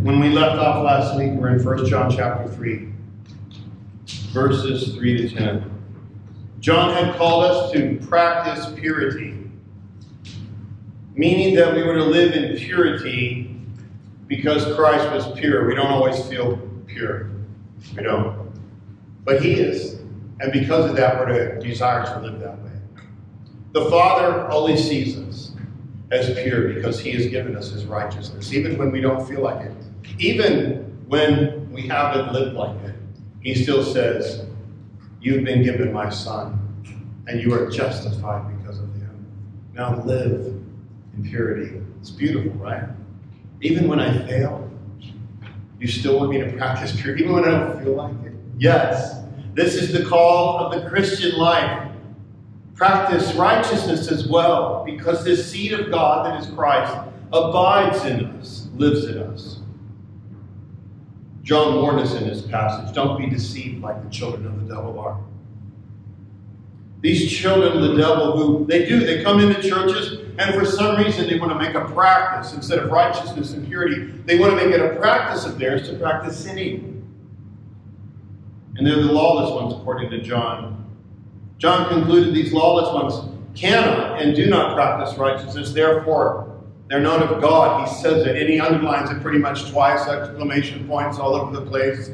When we left off last week, we're in 1 John chapter 3, verses 3 to 10. John had called us to practice purity, meaning that we were to live in purity because Christ was pure. We don't always feel pure. We don't. But He is. And because of that, we're to desire to live that way. The Father only sees us as pure because He has given us His righteousness, even when we don't feel like it. Even when we haven't lived like it, He still says, "You've been given my Son, and you are justified because of Him. Now live in purity." It's beautiful, right? Even when I fail, you still want me to practice purity, even when I don't feel like it? Yes. This is the call of the Christian life. Practice righteousness as well, because this seed of God that is Christ abides in us, lives in us. John warned us in this passage, don't be deceived like the children of the devil are. These children of the devil, they come into churches, and for some reason they want to make a practice, instead of righteousness and purity, they want to make it a practice of theirs to practice sinning. And they're the lawless ones, according to John. John concluded these lawless ones cannot and do not practice righteousness, therefore they're not of God. He says it, and he underlines it pretty much twice, exclamation points all over the place.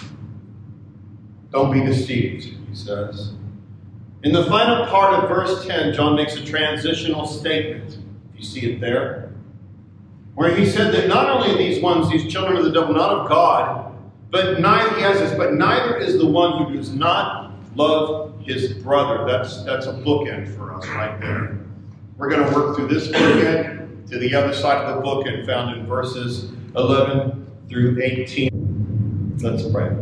Don't be deceived, he says. In the final part of verse 10, John makes a transitional statement. You see it there? Where he said that not only are these ones, these children of the devil, not of God, but neither is the one who does not love his brother. That's a bookend for us right there. We're going to work through this bookend to the other side of the bookend found in verses 11 through 18. Let's pray.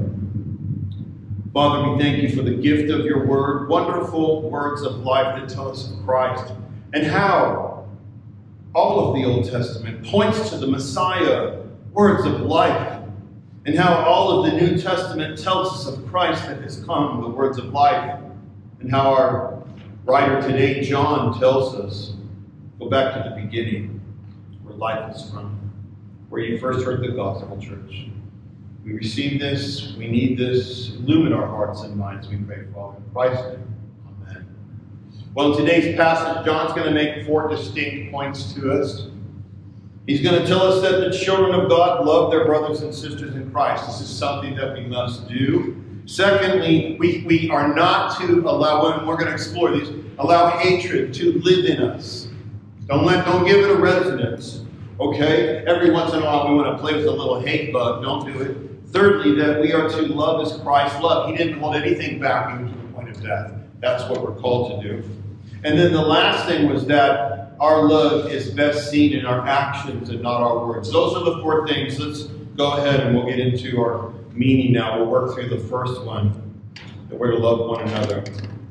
Father, we thank you for the gift of your word, wonderful words of life that tell us of Christ, and how all of the Old Testament points to the Messiah, words of life. And how all of the New Testament tells us of Christ that has come, the words of life. And how our writer today, John, tells us, go back to the beginning, where life is from, where you first heard the gospel, church. We receive this, we need this. Illumine our hearts and minds, we pray, Father. In Christ's name, amen. Well, in today's passage, John's going to make 4 distinct points to us. He's going to tell us that the children of God love their brothers and sisters in Christ. This is something that we must do. Secondly, we are not to allow, and we're going to explore these, allow hatred to live in us. Don't give it a resonance. Okay? Every once in a while we want to play with a little hate bug. Don't do it. Thirdly, that we are to love as Christ loved. He didn't hold anything back even to the point of death. That's what we're called to do. And then the last thing was that our love is best seen in our actions and not our words. Those are the 4 things. Let's go ahead and we'll get into our meaning now. We'll work through the first one, that we're to love one another.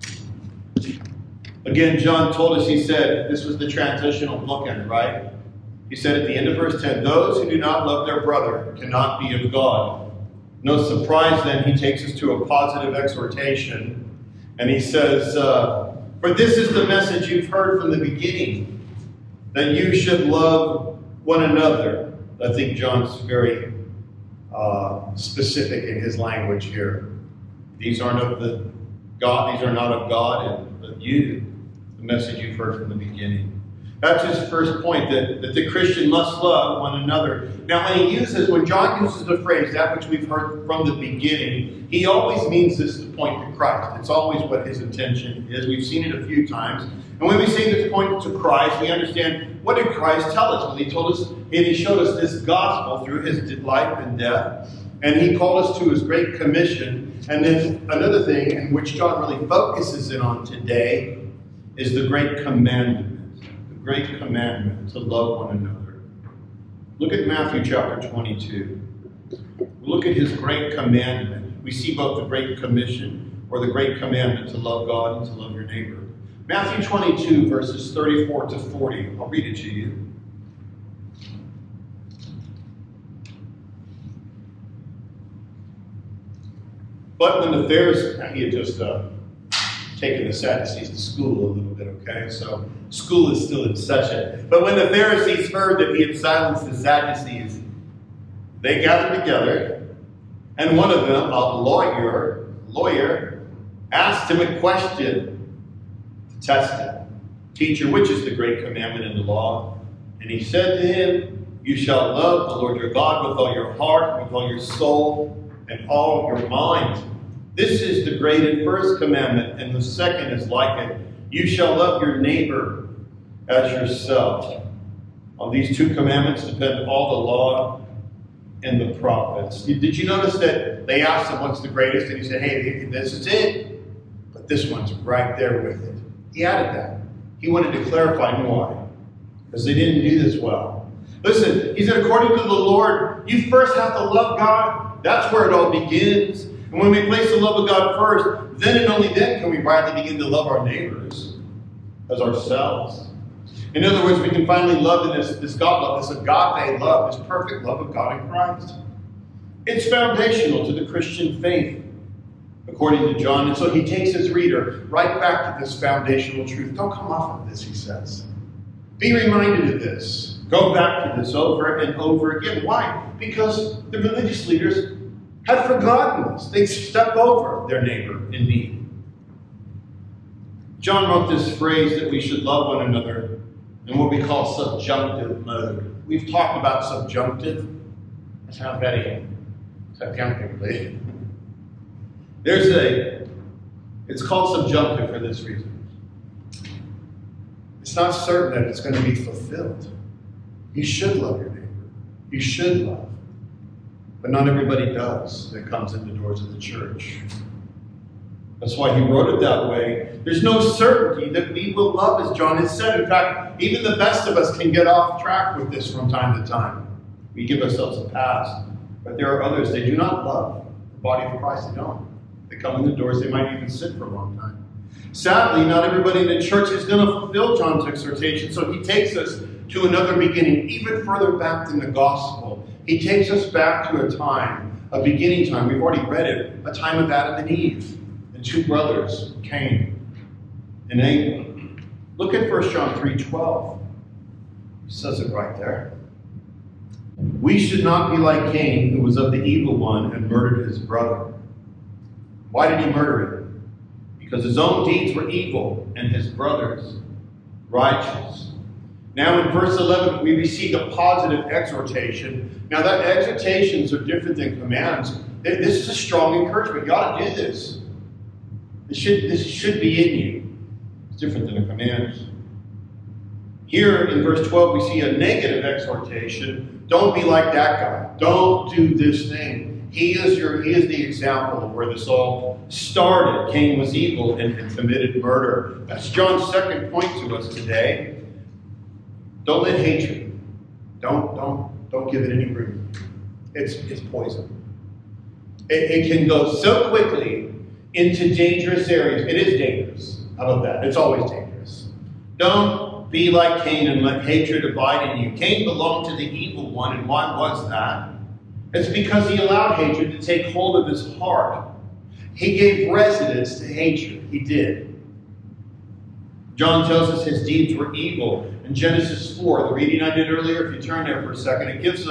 Again, John told us, he said, this was the transitional bookend, right? He said at the end of verse 10, those who do not love their brother cannot be of God. No surprise then, he takes us to a positive exhortation. And he says, for this is the message you've heard from the beginning, that you should love one another. I think John's very specific in his language here. These aren't of God, these are not of God, and of you, the message you've heard from the beginning. That's his first point, that the Christian must love one another. Now, when John uses the phrase, that which we've heard from the beginning, he always means this to point to Christ. It's always what his intention is. We've seen it a few times. And when we say this point to Christ, we understand, what did Christ tell us? Well, he told us, and he showed us this gospel through his life and death. And he called us to his great commission. And then another thing in which John really focuses in on today is the great commandment. Great commandment to love one another. Look at Matthew chapter 22. Look at his great commandment. We see both the great commission or the great commandment to love God and to love your neighbor. Matthew 22 verses 34 to 40. I'll read it to you. But when the Pharisees, he had just taken the Sadducees to school a little bit, okay? So school is still in session. But when the Pharisees heard that he had silenced the Sadducees, They gathered together, and one of them, a lawyer, asked him a question to test him. Teacher, which is the great commandment in the law? And he said to him, you shall love the Lord your God with all your heart, with all your soul, and all your mind. This is the great and first commandment, and the second is like it. You shall love your neighbor as yourself. On these two commandments depend all the law and the prophets. Did you notice that they asked him what's the greatest? And he said, hey, this is it. But this one's right there with it. He added that. He wanted to clarify why. Because they didn't do this well. Listen, he said, according to the Lord, you first have to love God. That's where it all begins. And when we place the love of God first, then and only then can we rightly begin to love our neighbors as ourselves. In other words, we can finally love in this God love, this agape love, this perfect love of God in Christ. It's foundational to the Christian faith, according to John. And so he takes his reader right back to this foundational truth. Don't come off of this, he says. Be reminded of this. Go back to this over and over again. Why? Because the religious leaders had forgotten this. They stepped over their neighbor in need. John wrote this phrase that we should love one another in what we call subjunctive mode. We've talked about subjunctive. That's how very subjunctively. It's called subjunctive for this reason. It's not certain that it's going to be fulfilled. You should love your neighbor. You should love. But not everybody does that comes in the doors of the church. That's why he wrote it that way. There's no certainty that we will love as John has said. In fact, even the best of us can get off track with this from time to time. We give ourselves a pass. But there are others, they do not love the body of Christ. They don't. They come in the doors, they might even sit for a long time. Sadly, not everybody in the church is going to fulfill John's exhortation, so he takes us to another beginning, even further back than the gospel. He takes us back to a beginning time. We've already read it, a time of Adam and Eve, the two brothers, Cain and Abel. Look at 1 John 3:12. It says it right there. We should not be like Cain, who was of the evil one and murdered his brother. Why did he murder him? Because his own deeds were evil and his brother's righteous. Now in verse 11, we receive a positive exhortation. Now that exhortations are different than commands. This is a strong encouragement. You ought to do this. This should be in you. It's different than a command. Here in verse 12, we see a negative exhortation. Don't be like that guy. Don't do this thing. He is the example of where this all started. Cain was evil and committed murder. That's John's second point to us today. Don't let hatred. Don't give it any room. It's poison. It can go so quickly into dangerous areas. It is dangerous. How about that? It's always dangerous. Don't be like Cain and let hatred abide in you. Cain belonged to the evil one, and why was that? It's because he allowed hatred to take hold of his heart. He gave residence to hatred. He did. John tells us his deeds were evil. In Genesis 4, the reading I did earlier, if you turn there for a second,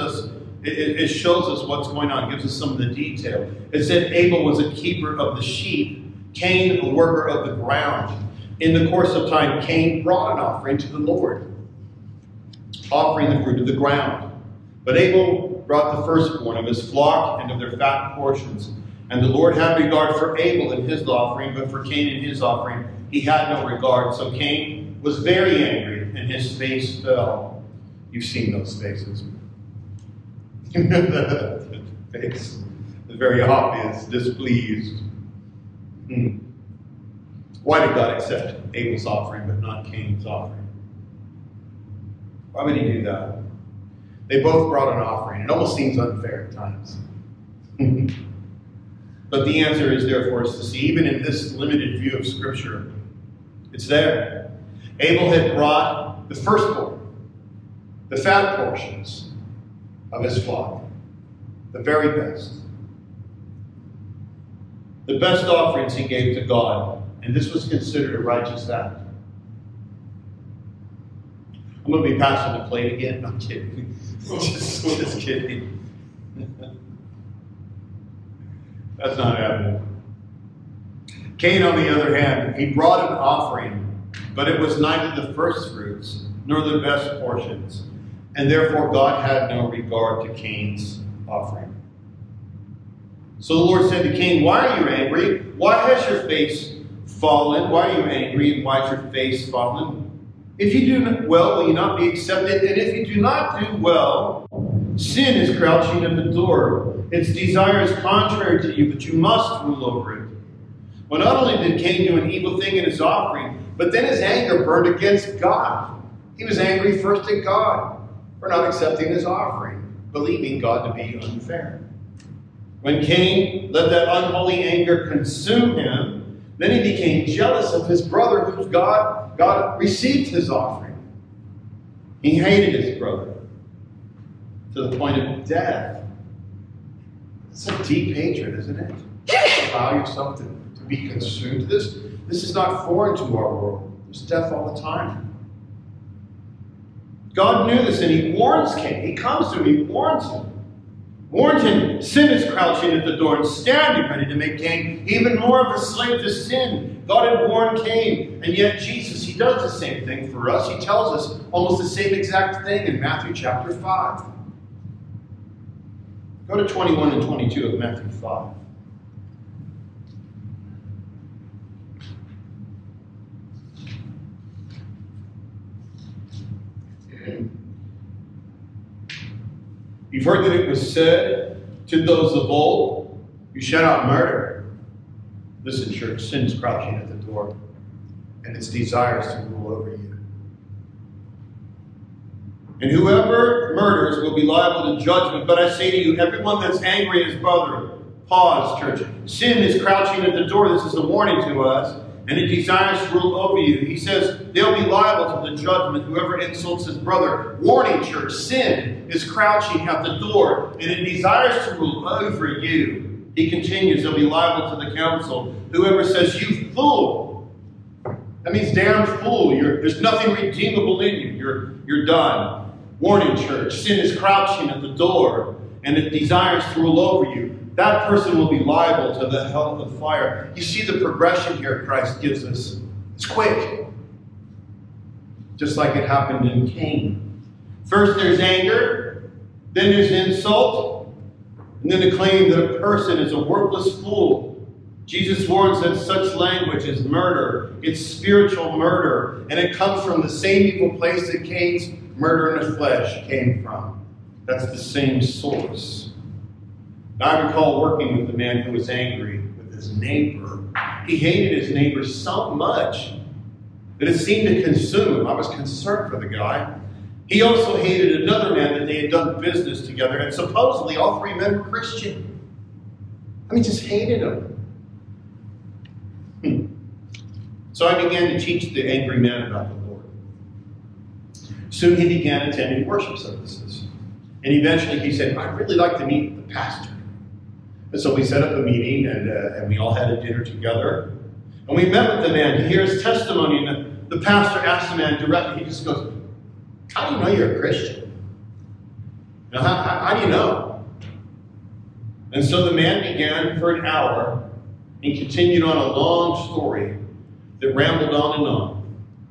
it shows us what's going on. It gives us some of the detail. It said Abel was a keeper of the sheep, Cain a worker of the ground. In the course of time, Cain brought an offering to the Lord, offering the fruit of the ground. But Abel brought the firstborn of his flock and of their fat portions. And the Lord had regard for Abel and his offering, but for Cain and his offering he had no regard. So Cain was very angry, and his face fell. You've seen those faces. The face is very obvious, displeased. Why did God accept Abel's offering but not Cain's offering? Why would he do that? They both brought an offering. It almost seems unfair at times. But the answer is there for us to see, even in this limited view of Scripture. It's there. Abel had brought the firstborn, the fat portions of his flock, the very best. The best offerings he gave to God, and this was considered a righteous act. I'm going to be passing the plate again. No, I'm kidding. just kidding. That's not happening. Cain, on the other hand, he brought an offering, but it was neither the first fruits nor the best portions, and therefore God had no regard to Cain's offering. So the Lord said to Cain, "Why are you angry? Why has your face fallen? Why are you angry, and why is your face fallen? If you do well, will you not be accepted? And if you do not do well, sin is crouching at the door. Its desire is contrary to you, but you must rule over it." Well, not only did Cain do an evil thing in his offering, but then his anger burned against God. He was angry first at God for not accepting his offering, believing God to be unfair. When Cain let that unholy anger consume him, then he became jealous of his brother, whose God received his offering. He hated his brother to the point of death. It's a deep hatred, isn't it? Allow yourself to be consumed. This is not foreign to our world. There's death all the time. God knew this, and he warns Cain. He comes to him, he warns him. Warned him, sin is crouching at the door and standing ready to make Cain even more of a slave to sin. God had warned Cain, and yet Jesus, he does the same thing for us. He tells us almost the same exact thing in Matthew chapter 5. Go to 21 and 22 of Matthew 5. You've heard that it was said to those of old, "You shall not murder." Listen, church, sin is crouching at the door, and its desires to rule over you. "And whoever murders will be liable to judgment. But I say to you, everyone that's angry at his brother," pause, church. Sin is crouching at the door. This is a warning to us. "And it desires to rule over you." He says they'll be liable to the judgment. Whoever insults his brother. Warning, church. Sin is crouching at the door, and it desires to rule over you. He continues, they'll be liable to the council. Whoever says, "You fool," that means damn fool. There's nothing redeemable in you. You're done. Warning, church. Sin is crouching at the door, and it desires to rule over you. That person will be liable to the hell of fire. You see the progression here Christ gives us. It's quick. Just like it happened in Cain. First there's anger, then there's insult, and then the claim that a person is a worthless fool. Jesus warns that such language is murder. It's spiritual murder, and it comes from the same evil place that Cain's murder in the flesh came from. That's the same source. I recall working with a man who was angry with his neighbor. He hated his neighbor so much that it seemed to consume him. I was concerned for the guy. He also hated another man that they had done business together, and supposedly all three men were Christian. I mean, just hated him. So I began to teach the angry man about the Lord. Soon he began attending worship services. And eventually he said, "I'd really like to meet the pastor." And so we set up a meeting, and we all had a dinner together. And we met with the man to hear his testimony. And the pastor asked the man directly, he just goes, "How do you know you're a Christian? How do you know?" And so the man began for an hour and continued on a long story that rambled on and on.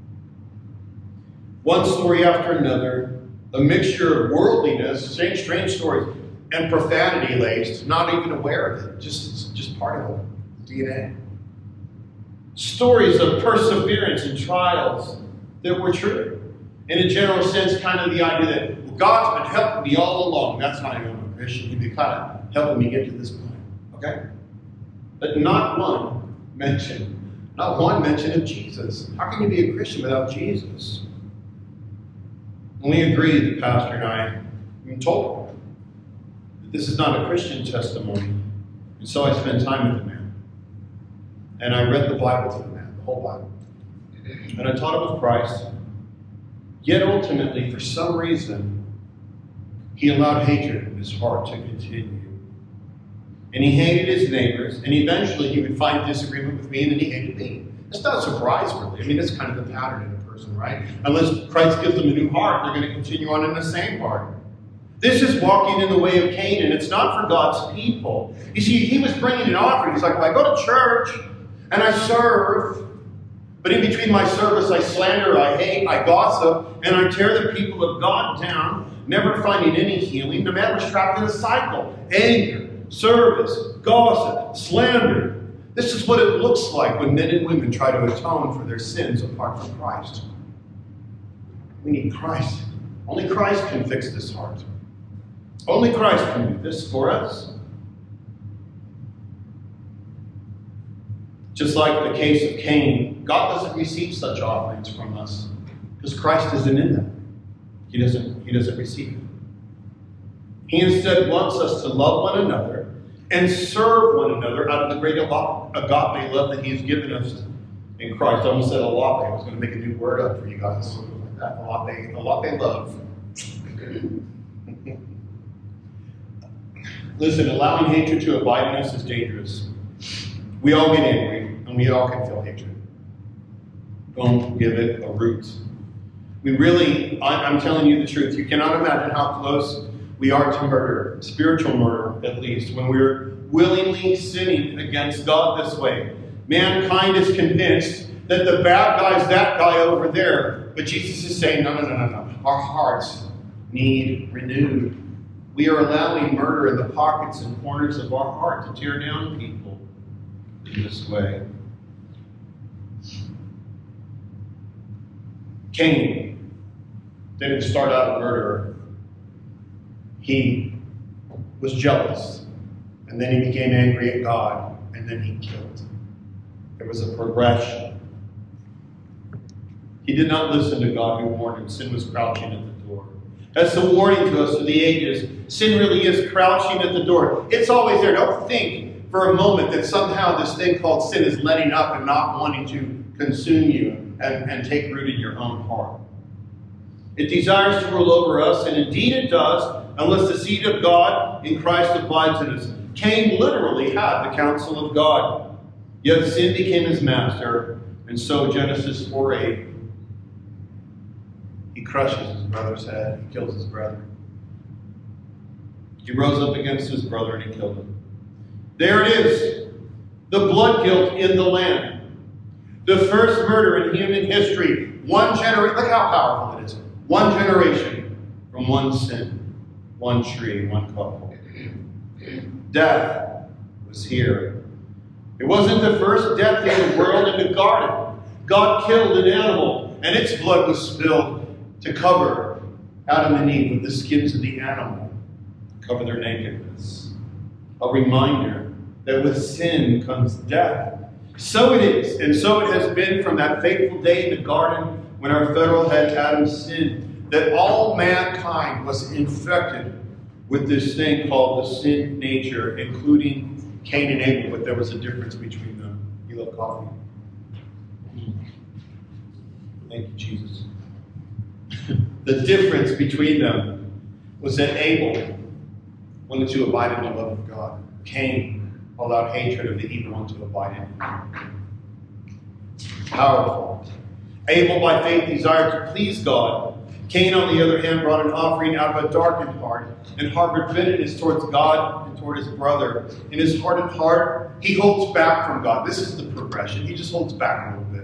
One story after another, a mixture of worldliness, strange stories, and profanity laced, not even aware of it, just part of the DNA. Stories of perseverance and trials that were true. In a general sense, kind of the idea that, well, God's been helping me all along. That's how I know I'm a Christian. He's been kind of helping me get to this point. Okay? But not one mention of Jesus. How can you be a Christian without Jesus? And we agreed, the pastor and I, told him that this is not a Christian testimony. And so I spent time with the man. And I read the Bible to the man, the whole Bible. And I taught him of Christ. Yet ultimately, for some reason, he allowed hatred in his heart to continue. And he hated his neighbors, and eventually he would find disagreement with me, and then he hated me. It's not a surprise, really. I mean, that's kind of the pattern in a person, right? Unless Christ gives them a new heart, they're going to continue on in the same heart. This is walking in the way of Cain, and it's not for God's people. You see, he was bringing an offering. He's like, well, I go to church and I serve, but in between my service I slander, I hate, I gossip, and I tear the people of God down, never finding any healing. The man was trapped in a cycle. Anger, service, gossip, slander. This is what it looks like when men and women try to atone for their sins apart from Christ. We need Christ. Only Christ can fix this heart. Only Christ can do this for us. Just like the case of Cain, God doesn't receive such offerings from us because Christ isn't in them. He doesn't receive them. He instead wants us to love one another and serve one another out of the great agape love that He has given us in Christ. I almost said agape. I was going to make a new word up for you guys. Like that. Agape love. Listen, allowing hatred to abide in us is dangerous. We all get angry, and we all can feel hatred. Don't give it a root. I'm telling you the truth. You cannot imagine how close we are to murder, spiritual murder at least, when we're willingly sinning against God this way. Mankind is convinced that the bad guy is that guy over there. But Jesus is saying, no. Our hearts need renewed. We are allowing murder in the pockets and corners of our heart to tear down people in this way. Cain didn't start out a murderer. He was jealous, and then he became angry at God, and then he killed. There was a progression. He did not listen to God who warned him. Sin was crouching at the door. That's the warning to us through the ages. Sin really is crouching at the door. It's always there. Don't think for a moment that somehow this thing called sin is letting up and not wanting to consume you and take root in your own heart. It desires to rule over us, and indeed it does, unless the seed of God in Christ abides in us. Cain literally had the counsel of God, yet sin became his master, and so Genesis 4:8, he crushes his brother's head, he kills his brother. He rose up against his brother and he killed him. There it is, the blood guilt in the land. The first murder in human history. One generation, look how powerful it is. One generation from one sin, one tree, one couple. Death was here. It wasn't the first death in the world in the garden. God killed an animal, and its blood was spilled to cover Adam and Eve with the skins of the animal, cover their nakedness. A reminder that with sin comes death. So it is, and so it has been from that fateful day in the garden when our federal head Adam sinned, that all mankind was infected with this thing called the sin nature, including Cain and Abel, but there was a difference between them. You love coffee? Thank you, Jesus. The difference between them was that Abel wanted to abide in the love of God. Cain allowed hatred of the evil one to abide in him. Powerful. Abel, by faith, desired to please God. Cain, on the other hand, brought an offering out of a darkened heart and harbored bitterness towards God and toward his brother. In his hardened heart, he holds back from God. This is the progression. He just holds back a little bit.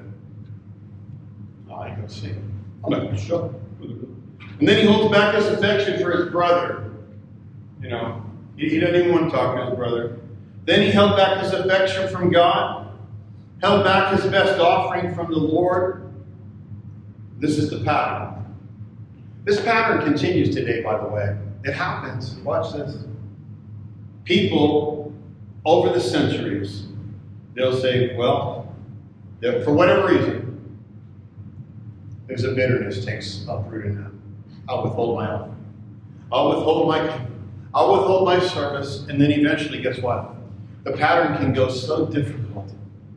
I ain't going to sing. I'm not going to show. And then he holds back his affection for his brother. You know, he doesn't even want to talk to his brother. Then he held back his affection from God, held back his best offering from the Lord. This is the pattern. This pattern continues today, by the way. It happens. Watch this. People, over the centuries, they'll say, well, for whatever reason, there's a bitterness takes uproot in them. I'll withhold my offering. I'll withhold my service, and then eventually, guess what? The pattern can go so difficult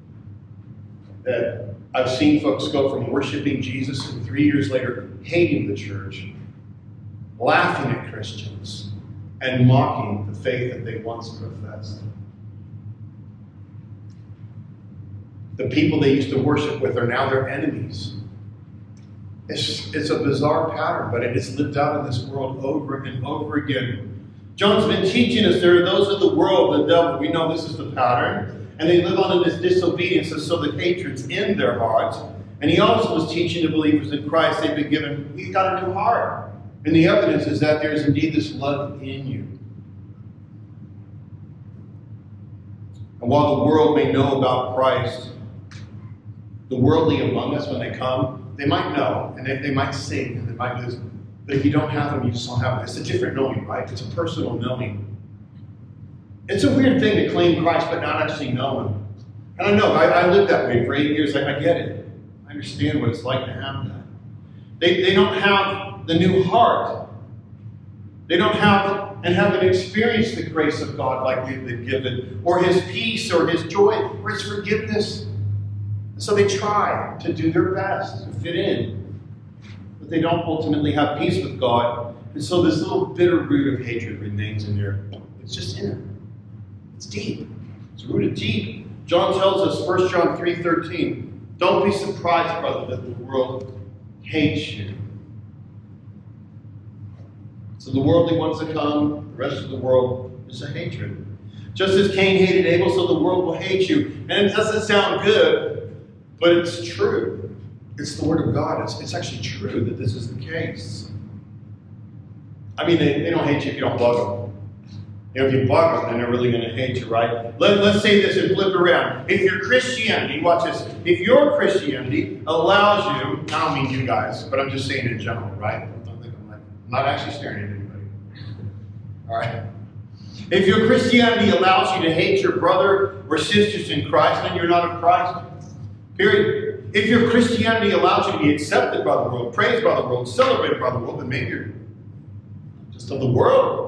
that I've seen folks go from worshiping Jesus and 3 years later hating the church, laughing at Christians, and mocking the faith that they once professed. The people they used to worship with are now their enemies. It's a bizarre pattern, but it is lived out in this world over and over again. John's been teaching us there are those of the world, the devil. We know this is the pattern. And they live on in this disobedience, and so the hatred's in their hearts. And he also was teaching the believers in Christ they've been given, you've got a new heart. And the evidence is that there is indeed this love in you. And while the world may know about Christ, the worldly among us, when they come, they might know, and they might sing, and they might listen. But if you don't have them, you just don't have them. It's a different knowing, right? It's a personal knowing. It's a weird thing to claim Christ but not actually know Him. And I know, I lived that way for 8 years. I get it. I understand what it's like to have that. They don't have the new heart. They don't have and haven't experienced the grace of God like we've been given, or His peace, or His joy, or His forgiveness. So they try to do their best to fit in, but they don't ultimately have peace with God. And so this little bitter root of hatred remains in there. It's just in it. It's deep. It's rooted deep. John tells us, 1 John 3:13, don't be surprised, brother, that the world hates you. So the worldly ones that come, the rest of the world is a hatred. Just as Cain hated Abel, so the world will hate you. And it doesn't sound good, but it's true. It's the Word of God. It's actually true that this is the case. I mean, they don't hate you if you don't bug them. You know, if you bug them, then they're really going to hate you, right? Let's say this and flip around. If your Christianity, watch this, if your Christianity allows you, I don't mean you guys, but I'm just saying in general, right? Don't think I'm not actually staring at anybody. All right? If your Christianity allows you to hate your brother or sisters in Christ, then you're not of Christ. Period. If your Christianity allows you to be accepted by the world, praised by the world, celebrated by the world, then maybe you're just of the world.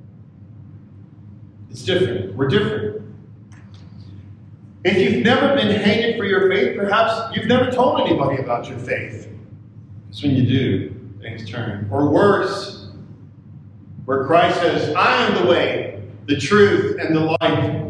It's different. We're different. If you've never been hated for your faith, perhaps you've never told anybody about your faith. Because when you do, things turn. Or worse, where Christ says, I am the way, the truth, and the life.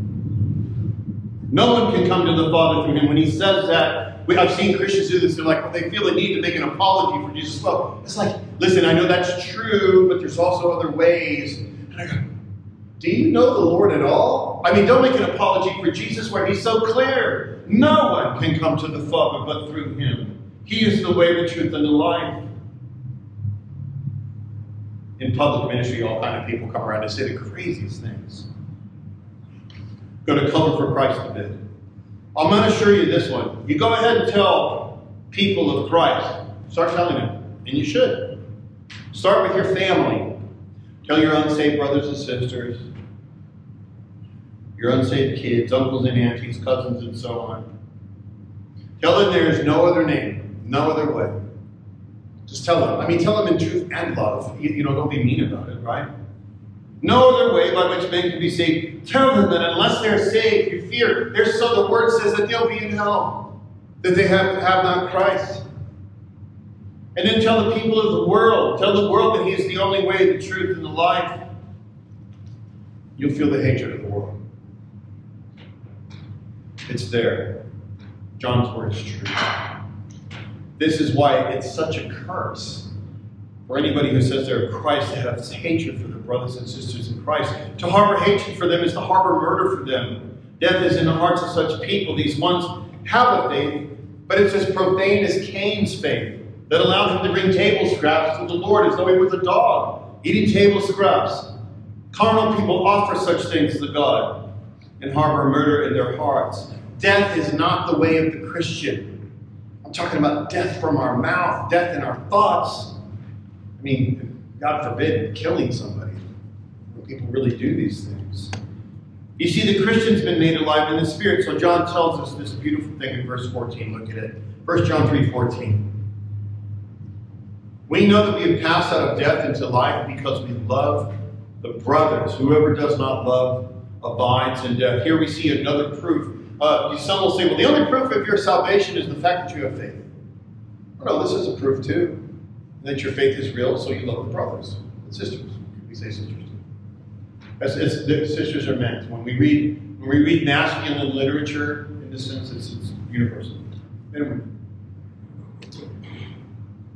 No one can come to the Father through Him. When He says that, I've seen Christians do this. They're like, they feel the need to make an apology for Jesus. Well, it's like, listen, I know that's true, but there's also other ways. And I go, do you know the Lord at all? I mean, don't make an apology for Jesus where He's so clear. No one can come to the Father but through Him. He is the way, the truth, and the life. In public ministry, all kind of people come around and say the craziest things. Going to cover for Christ a bit. I'm going to assure you this one. You go ahead and tell people of Christ. Start telling them. And you should. Start with your family. Tell your unsaved brothers and sisters, your unsaved kids, uncles and aunties, cousins, and so on. Tell them there is no other name, no other way. Just tell them. I mean, tell them in truth and love. You know, don't be mean about it, right? No other way by which men can be saved. Tell them that unless they're saved, you fear. So the Word says that they'll be in hell, that they have not Christ. And then tell the people of the world, tell the world that He is the only way, the truth, and the life. You'll feel the hatred of the world. It's there. John's word is true. This is why it's such a curse for anybody who says they're Christ to have hatred for their brothers and sisters in Christ. To harbor hatred for them is to harbor murder for them. Death is in the hearts of such people. These ones have a faith, but it's as profane as Cain's faith that allowed him to bring table scraps to the Lord as though he was a dog, eating table scraps. Carnal people offer such things to God and harbor murder in their hearts. Death is not the way of the Christian. I'm talking about death from our mouth, death in our thoughts. I mean, God forbid killing somebody. People really do these things. You see, the Christian's been made alive in the Spirit. So John tells us this beautiful thing in verse 14. Look at it. 1 John 3:14. We know that we have passed out of death into life because we love the brothers. Whoever does not love abides in death. Here we see another proof. Some will say, well, the only proof of your salvation is the fact that you have faith. Well, no, this is a proof too, that your faith is real, so you love the brothers and sisters. We say sisters too. Sisters are meant. When we read masculine literature, in this sense, it's universal. Men and women.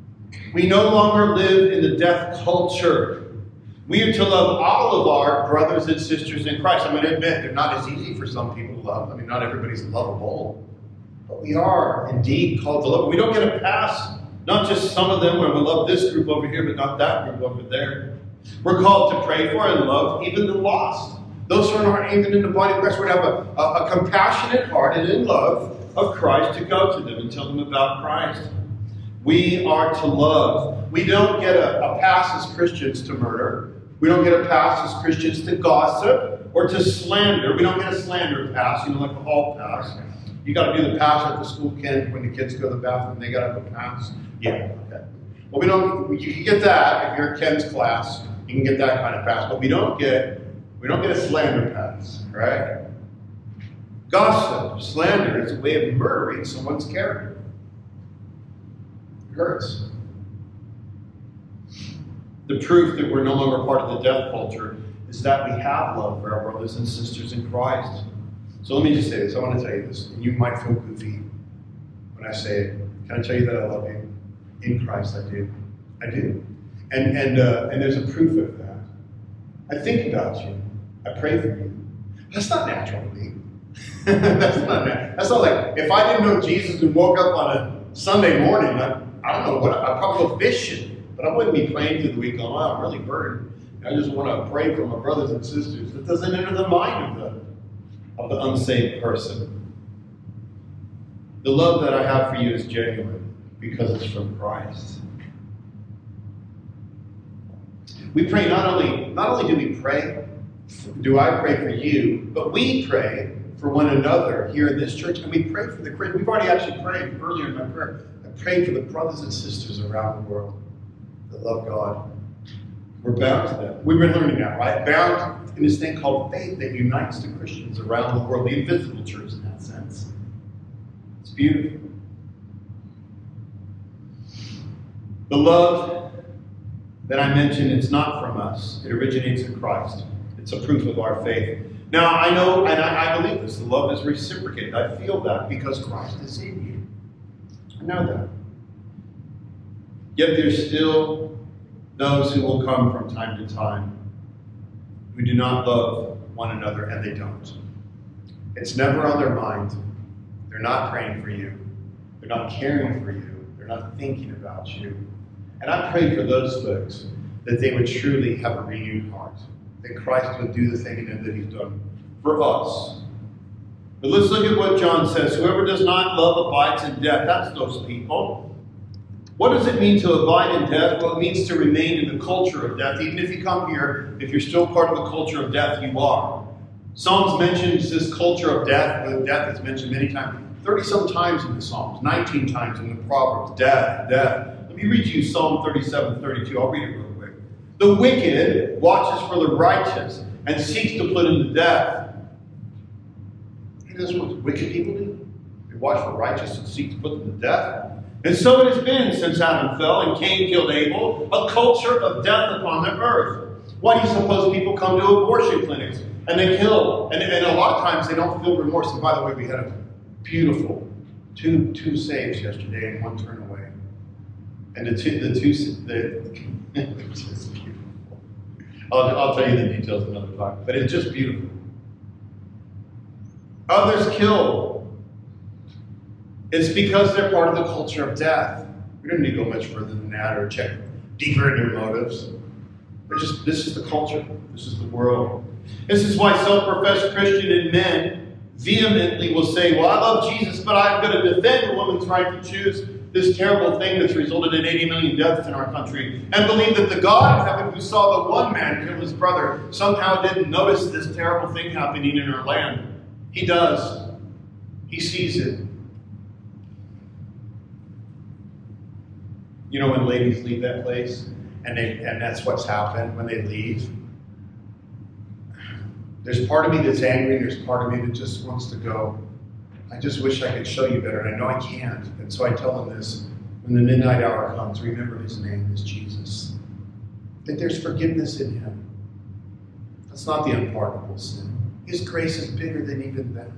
We no longer live in the death culture. We are to love all of our brothers and sisters in Christ. I'm going to admit, they're not as easy for some people to love. I mean, not everybody's lovable. But we are indeed called to love. We don't get a pass. Not just some of them where we love this group over here, but not that group over there. We're called to pray for and love even the lost. Those who aren't even in the body of Christ. We're to have a compassionate heart and in love of Christ to go to them and tell them about Christ. We are to love. We don't get a pass as Christians to murder. We don't get a pass as Christians to gossip or to slander. We don't get a slander pass, like a hall pass. You got to do the pass at the school camp when the kids go to the bathroom. They got to have a pass. Yeah, okay. Well, we don't. You can get that if you're in Ken's class. You can get that kind of pass, but we don't get a slander pass, right? Gossip, slander is a way of murdering someone's character. It hurts. The proof that we're no longer part of the death culture is that we have love for our brothers and sisters in Christ. So let me just say this. I want to tell you this, and you might feel goofy when I say it. Can I tell you that I love you? In Christ, I do. I do. And there's a proof of that. I think about you. I pray for you. That's not natural to me. That's not natural. That's not like, if I didn't know Jesus and woke up on a Sunday morning, I don't know what, I'd probably go fishing. But I wouldn't be praying through the week going, I'm really burdened. I just want to pray for my brothers and sisters. That doesn't enter the mind of the unsaved person. The love that I have for you is genuine because it's from Christ. We pray not only do we pray, do I pray for you, but we pray for one another here in this church, and we pray for the Christians. We've already actually prayed earlier in my prayer. I prayed for the brothers and sisters around the world that love God. We're bound to them. We've been learning that, right? Bound in this thing called faith that unites the Christians around the world, the invisible church in that sense. It's beautiful. The love that I mentioned, it's not from us. It originates in Christ. It's a proof of our faith. Now, I know, and I believe this, the love is reciprocated. I feel that because Christ is in you. I know that. Yet there's still those who will come from time to time who do not love one another, and they don't. It's never on their mind. They're not praying for you. They're not caring for you. They're not thinking about you. And I pray for those folks that they would truly have a renewed heart, that Christ would do the thing in them that he's done for us. But let's look at what John says. Whoever does not love abides in death. That's those people. What does it mean to abide in death? Well, it means to remain in the culture of death. Even if you come here, if you're still part of the culture of death, you are. Psalms mentions this culture of death. Death is mentioned many times. 30-some times in the Psalms. 19 times in the Proverbs. Death, death. Let me read you Psalm 37:32. I'll read it real quick. The wicked watches for the righteous and seeks to put him to death. That's what wicked people do. They watch for righteous and seek to put them to death. And so it has been since Adam fell and Cain killed Abel, a culture of death upon the earth. Why do you suppose people come to abortion clinics and they kill? And a lot of times they don't feel remorse. And by the way, we had a beautiful two saves yesterday and one turn away. And it's just beautiful. I'll tell you the details another time. But it's just beautiful. Others kill. It's because they're part of the culture of death. We don't need to go much further than that or check deeper into their motives. This is the culture. This is the world. This is why self-professed Christian men vehemently will say, well, I love Jesus, but I'm going to defend a woman's right to choose this terrible thing that's resulted in 80 million deaths in our country, and believe that the God of heaven who saw the one man kill his brother somehow didn't notice this terrible thing happening in our land. He does. He sees it. You know when ladies leave that place, and that's what's happened when they leave? There's part of me that's angry, and there's part of me that just wants to go. I just wish I could show you better, and I know I can't. And so I tell them this, when the midnight hour comes, remember his name is Jesus. That there's forgiveness in him. That's not the unpardonable sin. His grace is bigger than even that.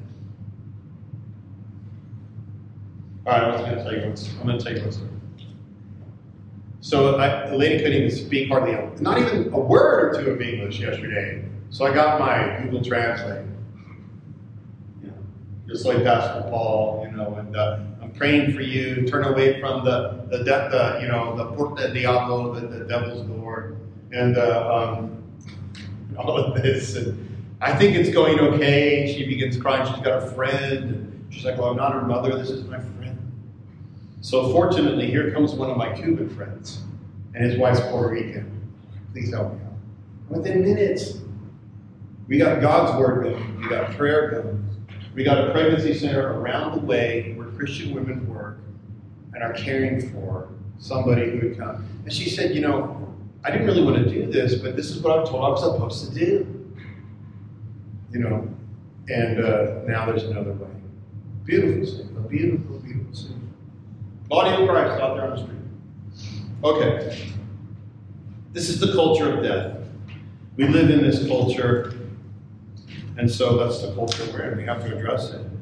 All right, I'm going to tell you one story. So the lady couldn't even speak hardly, not even a word or two of English yesterday. So I got my Google Translate. Just like Pastor Paul, and I'm praying for you. Turn away from the Porta Diablo, the devil's door, and all of this. And I think it's going okay. She begins crying. She's got a friend. And she's like, well, I'm not her mother. This is my friend. So fortunately, here comes one of my Cuban friends, and his wife's Puerto Rican. Please help me out. Within minutes, we got God's word going. We got prayer going. We got a pregnancy center around the way where Christian women work and are caring for somebody who would come. And she said, I didn't really want to do this, but this is what I was told I was supposed to do. And now there's another way. Beautiful scene. A beautiful, beautiful scene. Body of Christ out there on the street. Okay. This is the culture of death. We live in this culture. And so that's the culture we're in. We have to address it.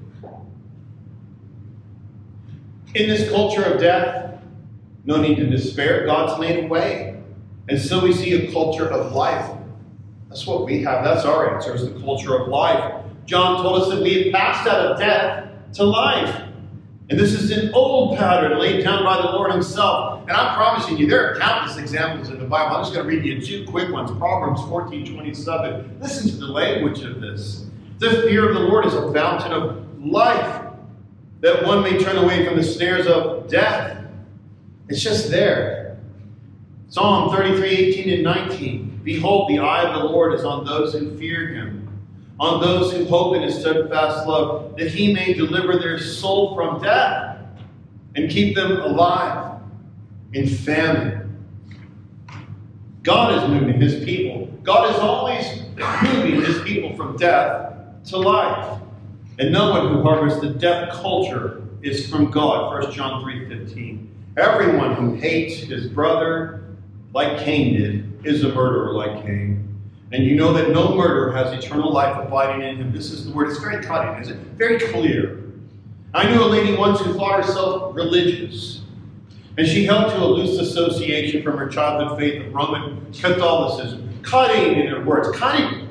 In this culture of death, no need to despair. God's made a way. And so we see a culture of life. That's what we have. That's our answer, is the culture of life. John told us that we have passed out of death to life. And this is an old pattern laid down by the Lord himself. And I'm promising you, there are countless examples in the Bible. I'm just going to read you two quick ones. Proverbs 14:27. Listen to the language of this. The fear of the Lord is a fountain of life, that one may turn away from the snares of death. It's just there. Psalm 33:18 and 19. Behold, the eye of the Lord is on those who fear him, on those who hope in his steadfast love, that he may deliver their soul from death and keep them alive in famine. God is moving his people. God is always moving his people from death to life. And no one who harbors the death culture is from God. 1 John 3:15. Everyone who hates his brother like Cain did is a murderer like Cain. And you know that no murderer has eternal life abiding in him. This is the word. It's very cutting, isn't it? Very clear. I knew a lady once who thought herself religious. And she held to a loose association from her childhood faith of Roman Catholicism. Cutting in her words. Cutting.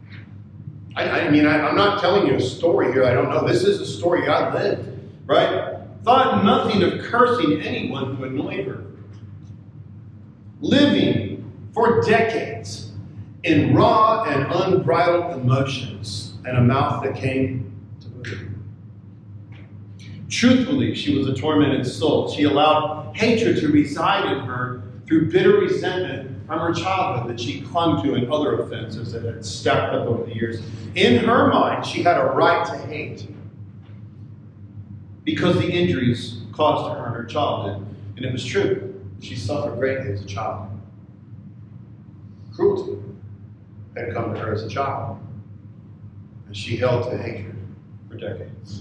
I'm not telling you a story here I don't know. This is a story I lived. Right? Thought nothing of cursing anyone who annoyed her. Living for decades in raw and unbridled emotions and a mouth that came to bleed. Truthfully, she was a tormented soul. She allowed hatred to reside in her through bitter resentment from her childhood that she clung to in other offenses that had stacked up over the years. In her mind, she had a right to hate because the injuries caused to her in her childhood. And it was true. She suffered greatly as a child. Cruelty had come to her as a child. And she held to hatred for decades.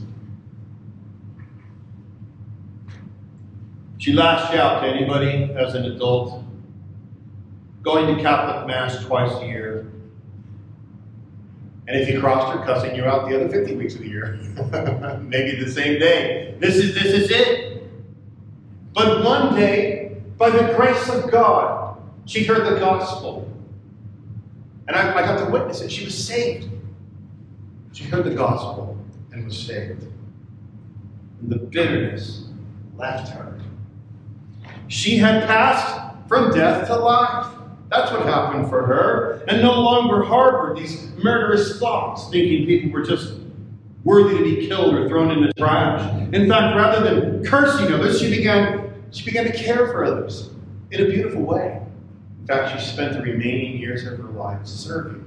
She lashed out to anybody as an adult, going to Catholic Mass twice a year. And if you crossed her, cussing you out the other 50 weeks of the year. Maybe the same day. This is it. But one day, by the grace of God, she heard the gospel. And I got to witness it. She was saved. She heard the gospel and was saved. And the bitterness left her. She had passed from death to life. That's what happened for her. And no longer harbored these murderous thoughts, thinking people were just worthy to be killed or thrown in the trash. In fact, rather than cursing others, she began to care for others in a beautiful way. In fact, she spent the remaining years of her life serving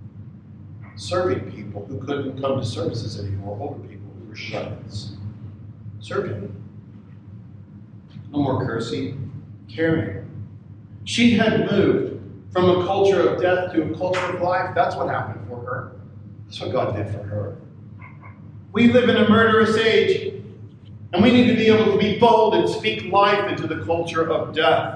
people who couldn't come to services anymore, older people who were shut-ins. Serving. No more cursing, caring. She had moved from a culture of death to a culture of life. That's what happened for her. That's what God did for her. We live in a murderous age, and we need to be able to be bold and speak life into the culture of death.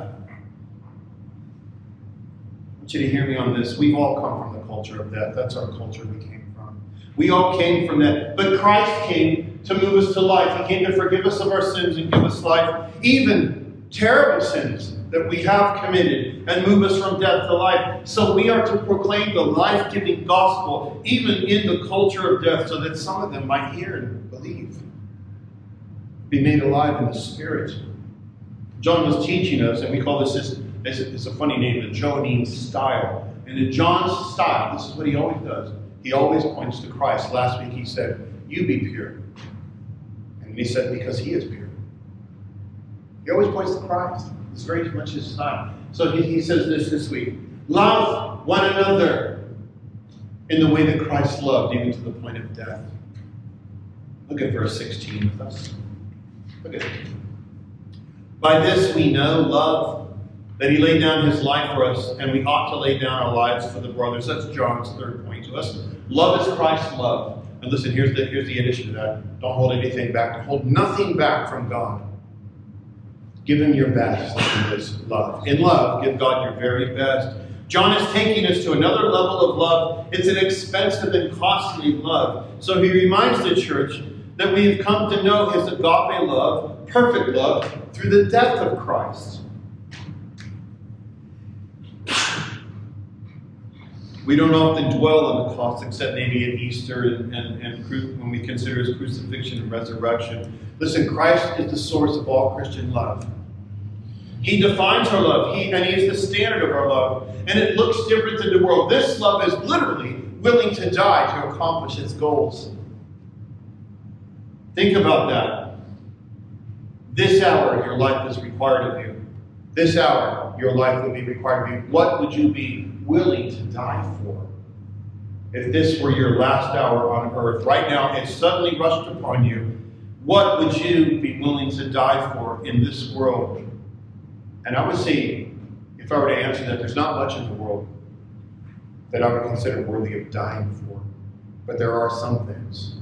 I want you to hear me on this. We've all come from the culture of death. That's our culture we came from. We all came from that. But Christ came to move us to life. He came to forgive us of our sins and give us life. Even terrible sins that we have committed and move us from death to life. So we are to proclaim the life-giving gospel, even in the culture of death, so that some of them might hear and believe. Be made alive in the Spirit. John was teaching us, and we call this it's a funny name, the Johannine style. And in John's style, this is what he always does. He always points to Christ. Last week he said, "You be pure." And he said, "Because he is pure." He always points to Christ. It's very much his style. So he says this week, "Love one another in the way that Christ loved, even to the point of death." Look at verse 16 with us. Look at it. "By this we know love, that he laid down his life for us, and we ought to lay down our lives for the brothers." That's John's third point to us. Love is Christ's love. And listen, here's the addition to that. Don't hold anything back. Hold nothing back from God. Give him your best in this love. In love, give God your very best. John is taking us to another level of love. It's an expensive and costly love. So he reminds the church that we've come to know his agape love, perfect love, through the death of Christ. We don't often dwell on the cost, except maybe at Easter and when we consider his crucifixion and resurrection. Listen, Christ is the source of all Christian love. He defines our love, and he is the standard of our love. And it looks different in the world. This love is literally willing to die to accomplish its goals. Think about that. This hour, your life is required of you. This hour, your life will be required of you. What would you be willing to die for? If this were your last hour on earth, right now it's suddenly rushed upon you, what would you be willing to die for in this world? And I would say, if I were to answer that, there's not much in the world that I would consider worthy of dying for. But there are some things.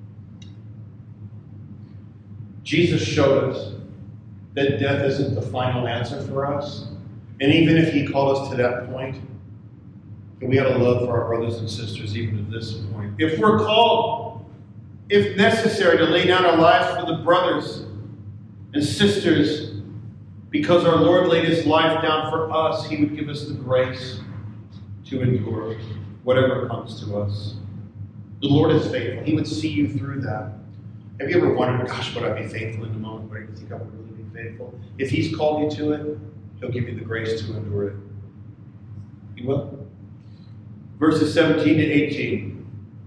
Jesus showed us that death isn't the final answer for us. And even if he called us to that point, that we ought to love for our brothers and sisters even to this point. If we're called, if necessary, to lay down our lives for the brothers and sisters, because our Lord laid his life down for us, he would give us the grace to endure whatever comes to us. The Lord is faithful. He would see you through that. Have you ever wondered, gosh, would I be faithful in the moment where you think I would really be faithful? If he's called you to it, he'll give you the grace to endure it. He will. Verses 17 to 18.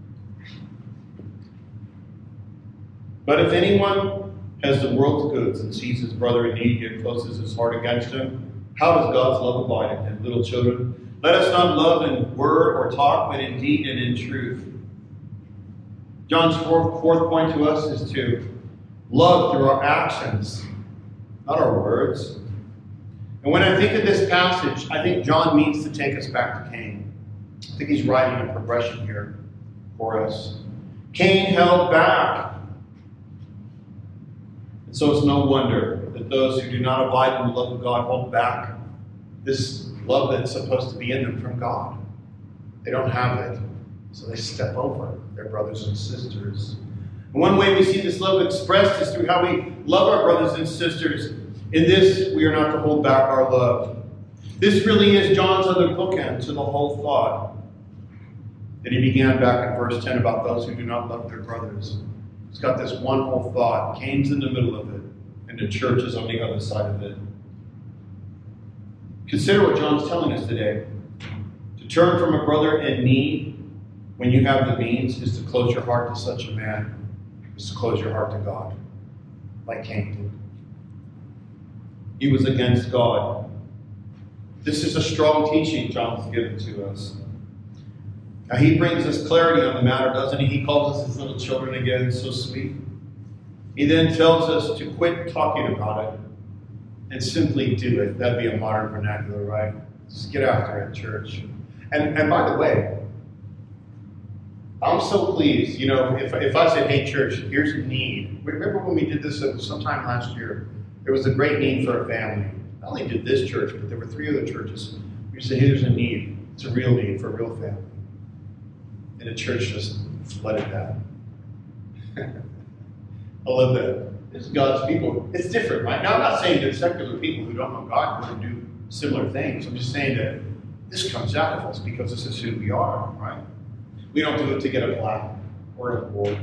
"But if anyone has the world's goods and sees his brother in need, yet closes his heart against him, how does God's love abide in him? Little children, let us not love in word or talk, but in deed and in truth." John's fourth point to us is to love through our actions, not our words. And when I think of this passage, I think John means to take us back to Cain. I think he's writing a progression here for us. Cain held back. And so it's no wonder that those who do not abide in the love of God hold back this love that's supposed to be in them from God. They don't have it, so they step over their brothers and sisters. And one way we see this love expressed is through how we love our brothers and sisters. In this, we are not to hold back our love. This really is John's other bookend to the whole thought that he began back in verse 10 about those who do not love their brothers. It's got this one whole thought. Cain's in the middle of it, and the church is on the other side of it. Consider what John's telling us today. To turn from a brother in need when you have the means is to close your heart to such a man, is to close your heart to God, like Cain did. He was against God. This is a strong teaching John's given to us. Now he brings us clarity on the matter, doesn't he? He calls us his little children again, so sweet. He then tells us to quit talking about it and simply do it. That'd be a modern vernacular, right? Just get after it, church. And by the way, I'm so pleased, if I said, hey, church, here's a need. Remember when we did this sometime last year? There was a great need for a family. Not only did this church, but there were 3 other churches. We said, hey, there's a need. It's a real need for a real family. And the church just flooded that. I love that. This is God's people. It's different, right? Now, I'm not saying that secular people who don't know God wouldn't do similar things. I'm just saying that this comes out of us because this is who we are, right? We don't do it to get a plaque or an award.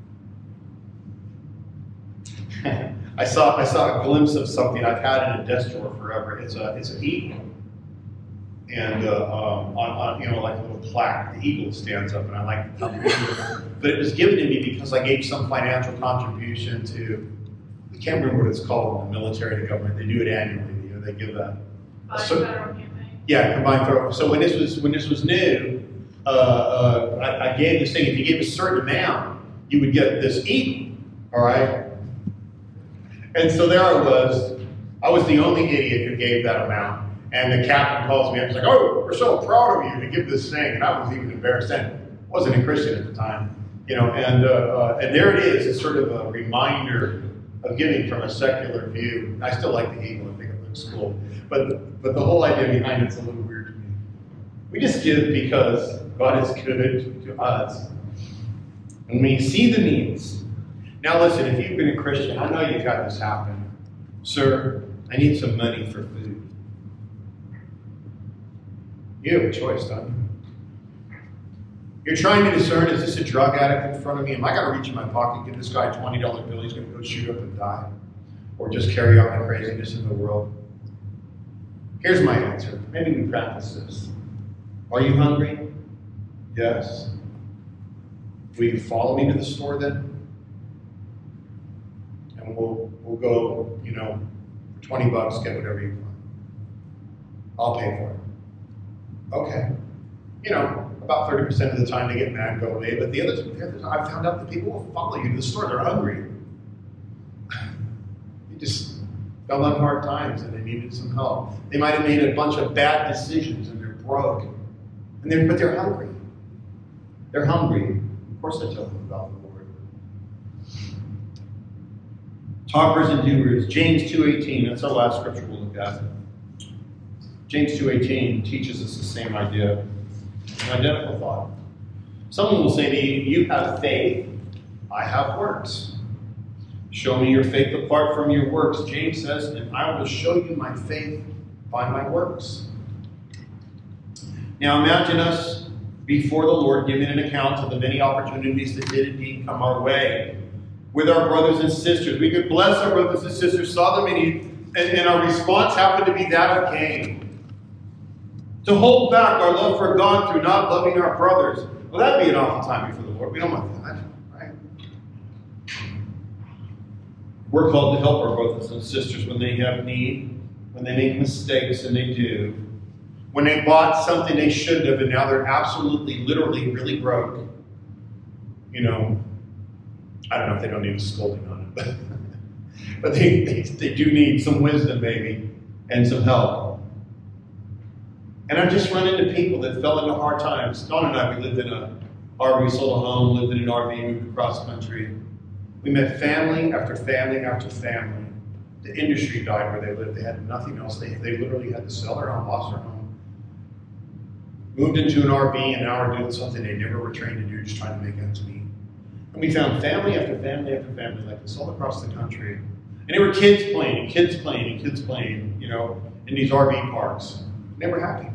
I saw a glimpse of something I've had in a desk drawer forever. It's an eagle, and on like a little plaque, the eagle stands up, and I like the color. But it was given to me because I gave some financial contribution to, I can't remember what it's called in the military, the government. They do it annually. You know, they give a federal campaign. Yeah, combined federal. So when this was new, I gave this thing. If you gave a certain amount, you would get this eagle. All right. And so there I was the only idiot who gave that amount. And the captain calls me up and he's like, "Oh, we're so proud of you to give this thing." And I was even embarrassed then. I wasn't a Christian at the time, you know. And there it is. It's sort of a reminder of giving from a secular view. I still like the eagle. I think it looks cool. But the whole idea behind it's a little weird to me. We just give because God is good to us. And we see the needs. Now listen, if you've been a Christian, I know you've had this happen. Sir, I need some money for food. You have a choice, don't you? You're trying to discern, is this a drug addict in front of me? Am I going to reach in my pocket, give this guy a $20 bill, he's going to go shoot up and die? Or just carry on the craziness in the world? Here's my answer. Maybe we practice this. Are you hungry? Yes. Will you follow me to the store then? And we'll go, you know, for 20 bucks, get whatever you want. I'll pay for it. Okay. You know, about 30% of the time they get mad and go away, but the other time I found out that people will follow you to the store. They're hungry. They just fell on hard times and they needed some help. They might have made a bunch of bad decisions and they're broke. But they're hungry. They're hungry. Of course I tell them about the Lord. Talkers and doers. James 2:18. That's our last scripture we'll look at. James 2:18 teaches us the same idea. An identical thought. Someone will say to you, you have faith, I have works. Show me your faith apart from your works. James says, and I will show you my faith by my works. Now imagine us before the Lord giving an account of the many opportunities that did indeed come our way with our brothers and sisters. We could bless our brothers and sisters, saw them in need, and our response happened to be that of Cain. To hold back our love for God through not loving our brothers. Well, that'd be an awful time before the Lord. We don't want that, right? We're called to help our brothers and sisters when they have need, when they make mistakes, and they do. When they bought something they shouldn't have, and now they're absolutely, literally, really broke. You know, I don't know if they don't need a scolding on it, but they do need some wisdom, maybe, and some help. And I've just run into people that fell into hard times. Dawn and I, we lived in an RV, sold a home, lived in an RV, moved across the country. We met family after family after family. The industry died where they lived. They had nothing else. They literally had to sell their home, lost their home. Moved into an RV and now are doing something they never were trained to do, just trying to make ends meet. And we found family after family after family like this all across the country. And there were kids playing, you know, in these RV parks. They were happy.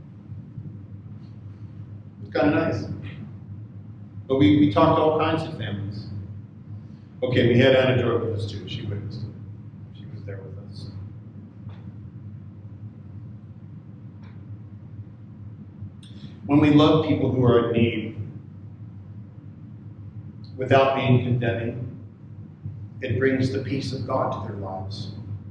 Kind of nice. But we talked to all kinds of families. Okay, we had Anna Joy with us too. She witnessed it. She was there with us. When we love people who are in need, without being condemning, it brings the peace of God to their lives.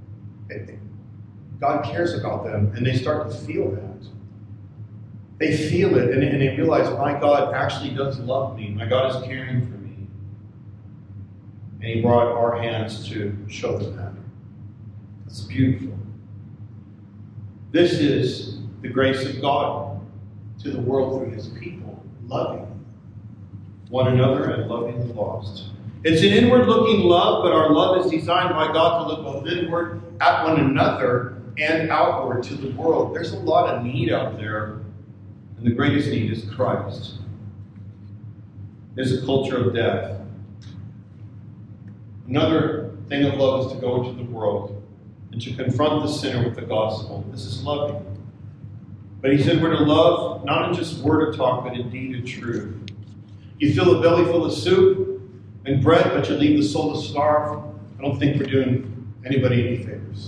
God cares about them, and they start to feel that. They feel it, and they realize, my God actually does love me. My God is caring for me. And He brought our hands to show them that. It's beautiful. This is the grace of God to the world through His people, loving one another and loving the lost. It's an inward-looking love, but our love is designed by God to look both inward at one another and outward to the world. There's a lot of need out there. And the greatest need is Christ. There's a culture of death. Another thing of love is to go into the world and to confront the sinner with the gospel. This is loving. But he said we're to love not in just word or talk, but in deed and truth. You fill a belly full of soup and bread, but you leave the soul to starve. I don't think we're doing anybody any favors.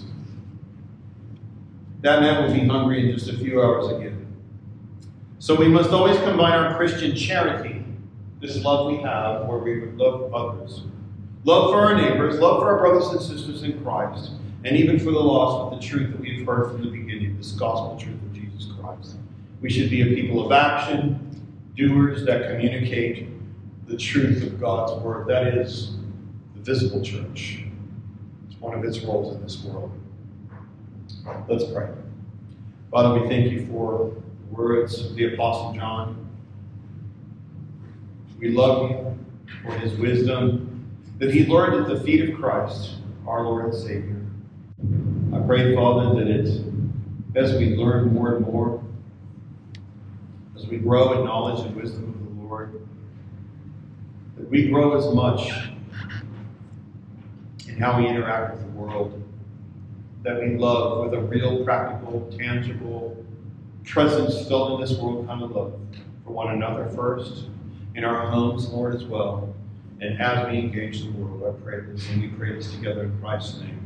That man will be hungry in just a few hours again. So we must always combine our Christian charity, this love we have, where we would love others, love for our neighbors, love for our brothers and sisters in Christ, and even for the lost, with the truth that we've heard from the beginning, this gospel truth of Jesus Christ. We should be a people of action, doers that communicate the truth of God's word. That is the visible church. It's one of its roles in this world. Let's pray. Father, we thank you for the words of the Apostle John. We love you for his wisdom that he learned at the feet of Christ, our Lord and Savior. I pray, Father, that as we learn more and more, as we grow in knowledge and wisdom of the Lord, that we grow as much in how we interact with the world, that we love with a real, practical, tangible presence felt in this world kind of love for one another first, in our homes, Lord, as well. And as we engage the world, I pray this, and we pray this together in Christ's name.